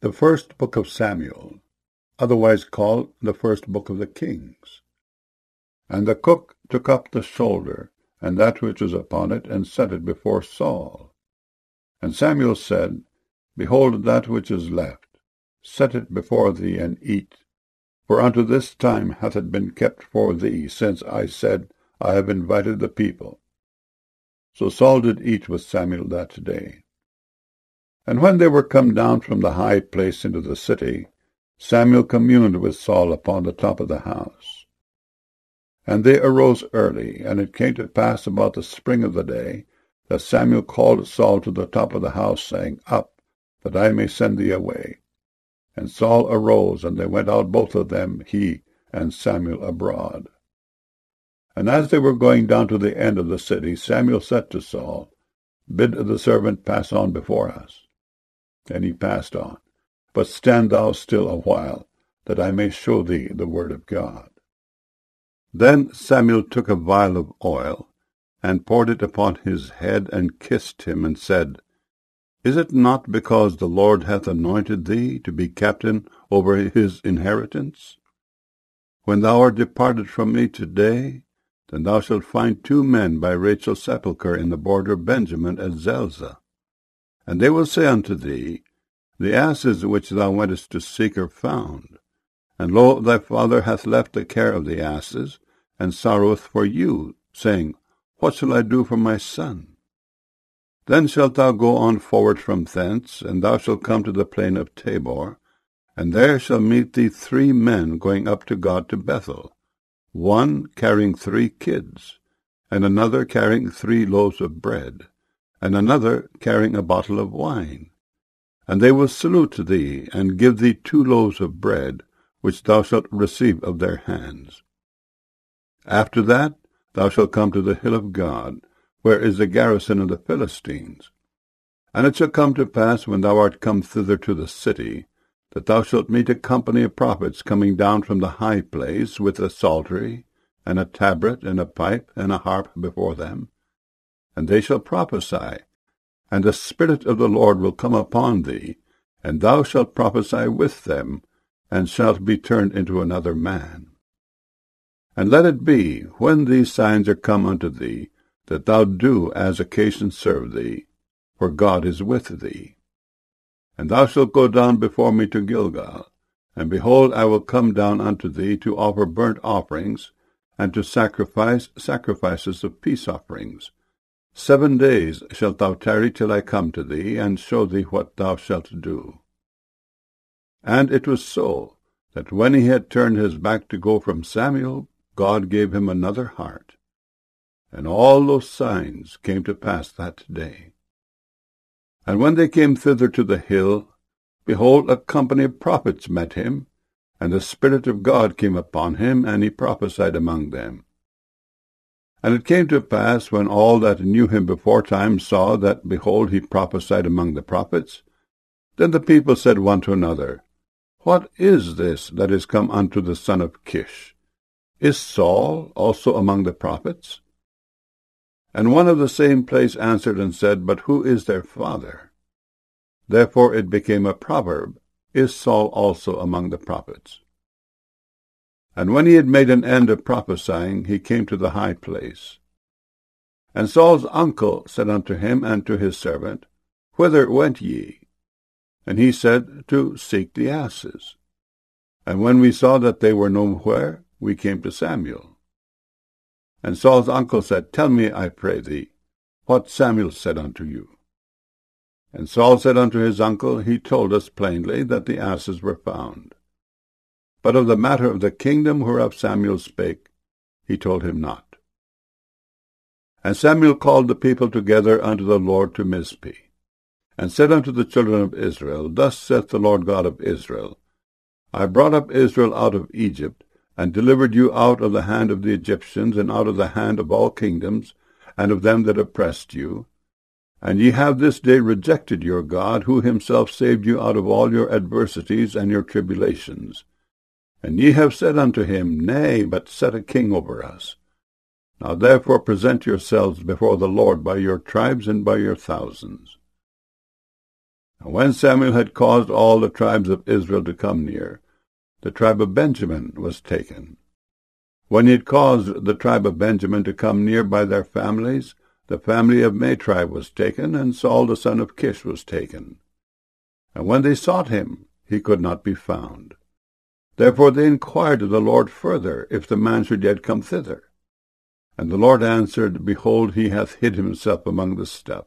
The first book of Samuel, otherwise called the first book of the Kings. And the cook took up the shoulder, and that which was upon it, and set it before Saul. And Samuel said, Behold, that which is left, set it before thee, and eat. For unto this time hath it been kept for thee, since I said, I have invited the people. So Saul did eat with Samuel that day. And when they were come down from the high place into the city, Samuel communed with Saul upon the top of the house. And they arose early, and it came to pass about the spring of the day, that Samuel called Saul to the top of the house, saying, Up, that I may send thee away. And Saul arose, and they went out both of them, he and Samuel, abroad. And as they were going down to the end of the city, Samuel said to Saul, Bid the servant pass on before us. And he passed on. But stand thou still a while, that I may show thee the word of God. Then Samuel took a vial of oil, and poured it upon his head, and kissed him, and said, Is it not because the Lord hath anointed thee to be captain over his inheritance? When thou art departed from me today, then thou shalt find 2 men by Rachel's sepulchre in the border of Benjamin at Zelzah. And they will say unto thee, The asses which thou wentest to seek are found. And lo, thy father hath left the care of the asses, and sorroweth for you, saying, What shall I do for my son? Then shalt thou go on forward from thence, and thou shalt come to the plain of Tabor, and there shall meet thee 3 men going up to God to Bethel, one carrying 3 kids, and another carrying 3 loaves of bread, and another carrying a bottle of wine. And they will salute thee, and give thee 2 loaves of bread, which thou shalt receive of their hands. After that thou shalt come to the hill of God, where is the garrison of the Philistines. And it shall come to pass, when thou art come thither to the city, that thou shalt meet a company of prophets coming down from the high place, with a psaltery, and a tabret, and a pipe, and a harp before them. And they shall prophesy, and the Spirit of the Lord will come upon thee, and thou shalt prophesy with them, and shalt be turned into another man. And let it be, when these signs are come unto thee, that thou do as occasion serve thee, for God is with thee. And thou shalt go down before me to Gilgal, and behold, I will come down unto thee to offer burnt offerings, and to sacrifice sacrifices of peace offerings. 7 days shalt thou tarry till I come to thee, and show thee what thou shalt do. And it was so, that when he had turned his back to go from Samuel, God gave him another heart. And all those signs came to pass that day. And when they came thither to the hill, behold, a company of prophets met him, and the Spirit of God came upon him, and he prophesied among them. And it came to pass, when all that knew him beforetime saw that, behold, he prophesied among the prophets, then the people said one to another, What is this that is come unto the son of Kish? Is Saul also among the prophets? And one of the same place answered and said, But who is their father? Therefore it became a proverb, Is Saul also among the prophets? And when he had made an end of prophesying, he came to the high place. And Saul's uncle said unto him and to his servant, Whither went ye? And he said, To seek the asses. And when we saw that they were nowhere, we came to Samuel. And Saul's uncle said, Tell me, I pray thee, what Samuel said unto you. And Saul said unto his uncle, He told us plainly that the asses were found. But of the matter of the kingdom whereof Samuel spake, he told him not. And Samuel called the people together unto the Lord to Mizpeh, and said unto the children of Israel, Thus saith the Lord God of Israel, I brought up Israel out of Egypt, and delivered you out of the hand of the Egyptians, and out of the hand of all kingdoms, and of them that oppressed you. And ye have this day rejected your God, who himself saved you out of all your adversities and your tribulations. And ye have said unto him, Nay, but set a king over us. Now therefore present yourselves before the Lord by your tribes and by your thousands. And when Samuel had caused all the tribes of Israel to come near, the tribe of Benjamin was taken. When he had caused the tribe of Benjamin to come near by their families, the family of Matri was taken, and Saul the son of Kish was taken. And when they sought him, he could not be found. Therefore they inquired of the Lord further, if the man should yet come thither. And the Lord answered, Behold, he hath hid himself among the stuff.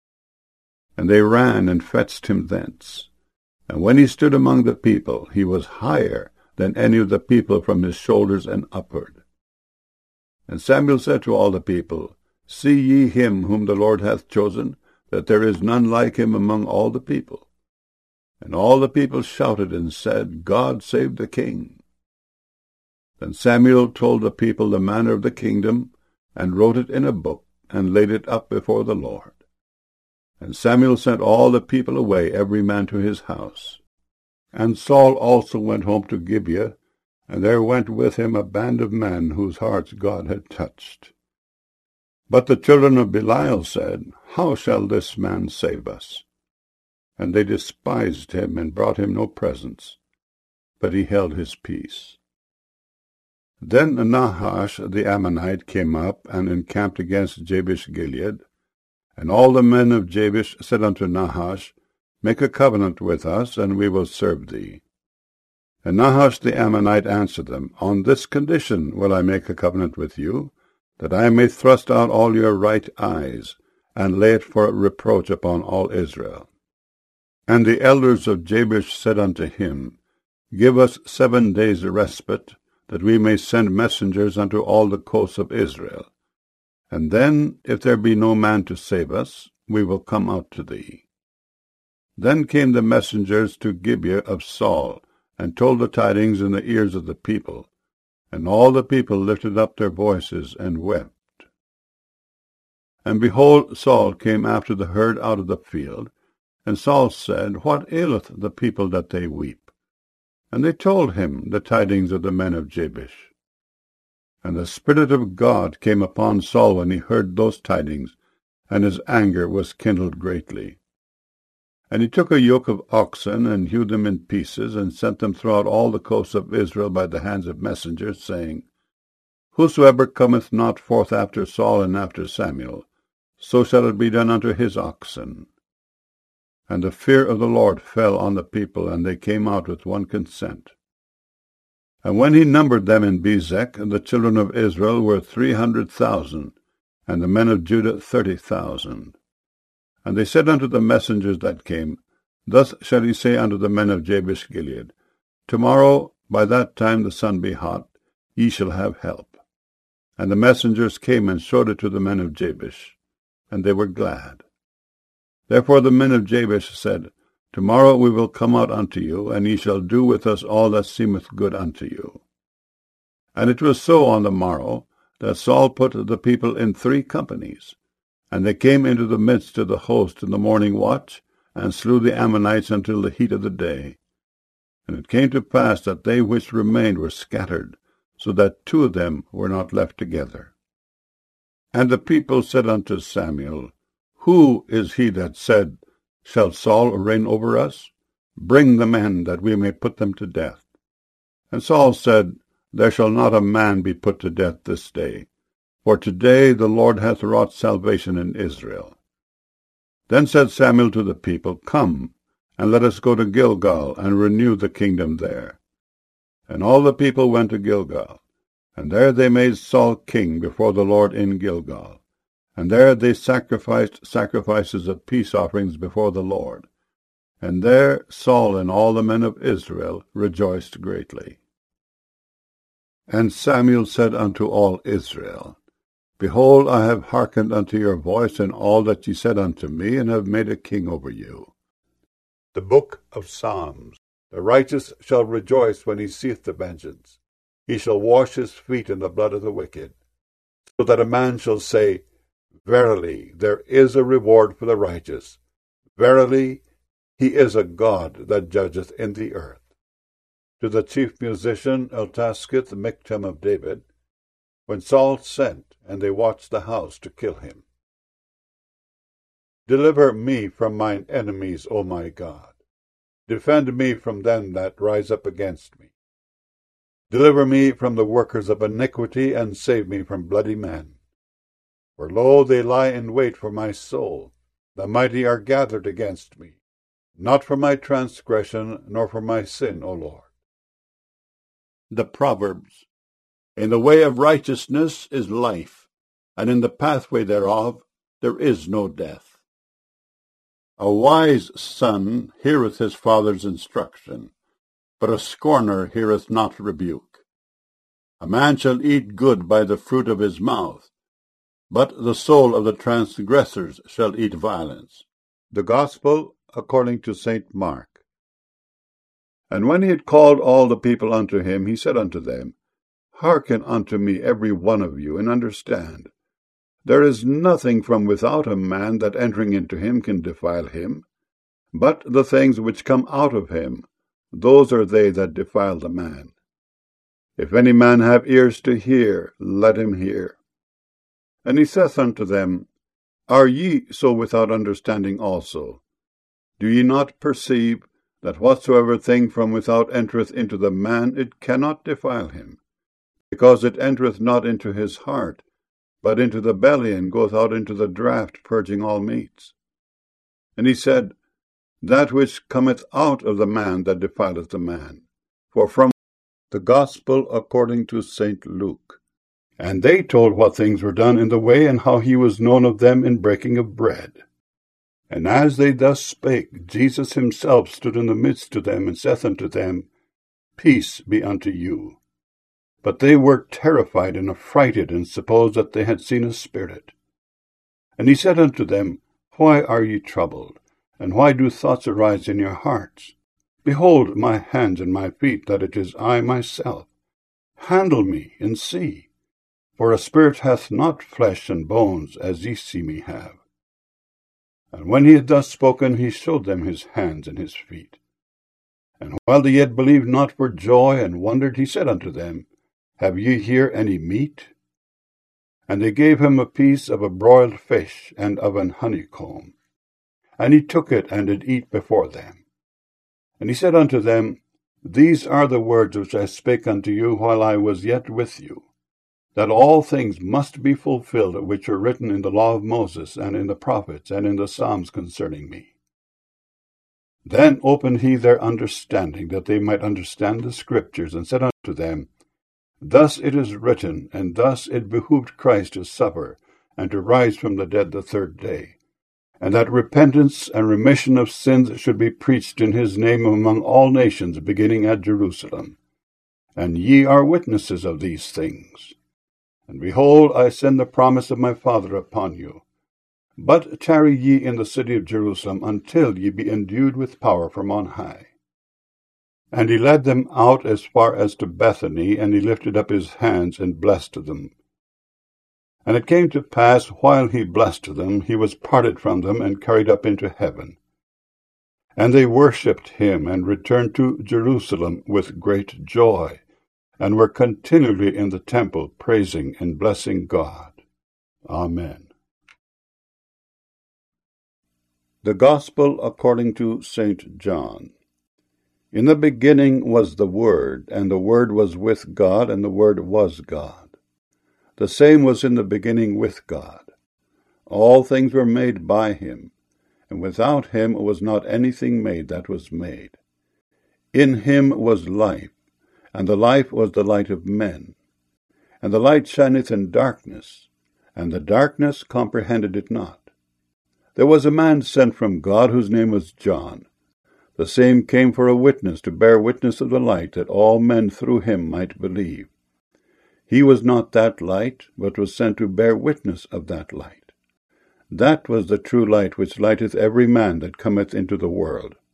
And they ran and fetched him thence. And when he stood among the people, he was higher than any of the people from his shoulders and upward. And Samuel said to all the people, See ye him whom the Lord hath chosen, that there is none like him among all the people. And all the people shouted and said, God save the king. Then Samuel told the people the manner of the kingdom, and wrote it in a book, and laid it up before the Lord. And Samuel sent all the people away, every man to his house. And Saul also went home to Gibeah, and there went with him a band of men whose hearts God had touched. But the children of Belial said, How shall this man save us? And they despised him, and brought him no presents, but he held his peace. Then Nahash the Ammonite came up, and encamped against Jabesh-Gilead. And all the men of Jabesh said unto Nahash, Make a covenant with us, and we will serve thee. And Nahash the Ammonite answered them, On this condition will I make a covenant with you, that I may thrust out all your right eyes, and lay it for a reproach upon all Israel. And the elders of Jabesh said unto him, Give us 7 days' respite, that we may send messengers unto all the coasts of Israel. And then, if there be no man to save us, we will come out to thee. Then came the messengers to Gibeah of Saul, and told the tidings in the ears of the people. And all the people lifted up their voices and wept. And behold, Saul came after the herd out of the field. And Saul said, What aileth the people that they weep? And they told him the tidings of the men of Jabesh. And the Spirit of God came upon Saul when he heard those tidings, and his anger was kindled greatly. And he took a yoke of oxen, and hewed them in pieces, and sent them throughout all the coasts of Israel by the hands of messengers, saying, Whosoever cometh not forth after Saul and after Samuel, so shall it be done unto his oxen. And the fear of the Lord fell on the people, and they came out with one consent. And when he numbered them in Bezek, the children of Israel were 300,000, and the men of Judah 30,000. And they said unto the messengers that came, Thus shall ye say unto the men of Jabesh-Gilead, Tomorrow, by that time the sun be hot, ye shall have help. And the messengers came and showed it to the men of Jabesh, and they were glad. Therefore the men of Jabesh said, Tomorrow we will come out unto you, and ye shall do with us all that seemeth good unto you. And it was so on the morrow, that Saul put the people in 3 companies. And they came into the midst of the host in the morning watch, and slew the Ammonites until the heat of the day. And it came to pass that they which remained were scattered, so that 2 of them were not left together. And the people said unto Samuel, Who is he that said, Shall Saul reign over us? Bring the men, that we may put them to death. And Saul said, There shall not a man be put to death this day, for today the Lord hath wrought salvation in Israel. Then said Samuel to the people, Come, and let us go to Gilgal, and renew the kingdom there. And all the people went to Gilgal, and there they made Saul king before the Lord in Gilgal. And there they sacrificed sacrifices of peace offerings before the Lord. And there Saul and all the men of Israel rejoiced greatly. And Samuel said unto all Israel, Behold, I have hearkened unto your voice in all that ye said unto me, and have made a king over you. The Book of Psalms. The righteous shall rejoice when he seeth the vengeance. He shall wash his feet in the blood of the wicked, so that a man shall say, Verily, there is a reward for the righteous. Verily, he is a God that judgeth in the earth. To the chief musician Eltasketh, Michtam of David, when Saul sent, and they watched the house to kill him. Deliver me from mine enemies, O my God. Defend me from them that rise up against me. Deliver me from the workers of iniquity, and save me from bloody men. For lo, they lie in wait for my soul. The mighty are gathered against me, not for my transgression, nor for my sin, O Lord. The Proverbs. In the way of righteousness is life, and in the pathway thereof there is no death. A wise son heareth his father's instruction, but a scorner heareth not rebuke. A man shall eat good by the fruit of his mouth, but the soul of the transgressors shall eat violence. The Gospel according to St. Mark. And when he had called all the people unto him, he said unto them, Hearken unto me every one of you, and understand. There is nothing from without a man that entering into him can defile him, but the things which come out of him, those are they that defile the man. If any man have ears to hear, let him hear. And he saith unto them, Are ye so without understanding also? Do ye not perceive that whatsoever thing from without entereth into the man, it cannot defile him, because it entereth not into his heart, but into the belly, and goeth out into the draught, purging all meats? And he said, That which cometh out of the man that defileth the man. For from the Gospel according to St. Luke. And they told what things were done in the way, and how he was known of them in breaking of bread. And as they thus spake, Jesus himself stood in the midst of them, and saith unto them, Peace be unto you. But they were terrified and affrighted, and supposed that they had seen a spirit. And he said unto them, Why are ye troubled? And why do thoughts arise in your hearts? Behold my hands and my feet, that it is I myself. Handle me, and see. For a spirit hath not flesh and bones, as ye see me have. And when he had thus spoken, he showed them his hands and his feet. And while they yet believed not for joy, and wondered, he said unto them, Have ye here any meat? And they gave him a piece of a broiled fish, and of an honeycomb. And he took it, and did eat before them. And he said unto them, These are the words which I spake unto you while I was yet with you, that all things must be fulfilled which are written in the law of Moses, and in the prophets, and in the Psalms concerning me. Then opened he their understanding, that they might understand the Scriptures, and said unto them, Thus it is written, and thus it behooved Christ to suffer, and to rise from the dead the third day, and that repentance and remission of sins should be preached in his name among all nations, beginning at Jerusalem. And ye are witnesses of these things. And behold, I send the promise of my Father upon you. But tarry ye in the city of Jerusalem, until ye be endued with power from on high. And he led them out as far as to Bethany, and he lifted up his hands and blessed them. And it came to pass, while he blessed them, he was parted from them, and carried up into heaven. And they worshipped him, and returned to Jerusalem with great joy, and were continually in the temple, praising and blessing God. Amen. The Gospel according to St. John. In the beginning was the Word, and the Word was with God, and the Word was God. The same was in the beginning with God. All things were made by him, and without him was not anything made that was made. In him was life, and the life was the light of men. And the light shineth in darkness, and the darkness comprehended it not. There was a man sent from God, whose name was John. The same came for a witness, to bear witness of the light, that all men through him might believe. He was not that light, but was sent to bear witness of that light. That was the true light, which lighteth every man that cometh into the world.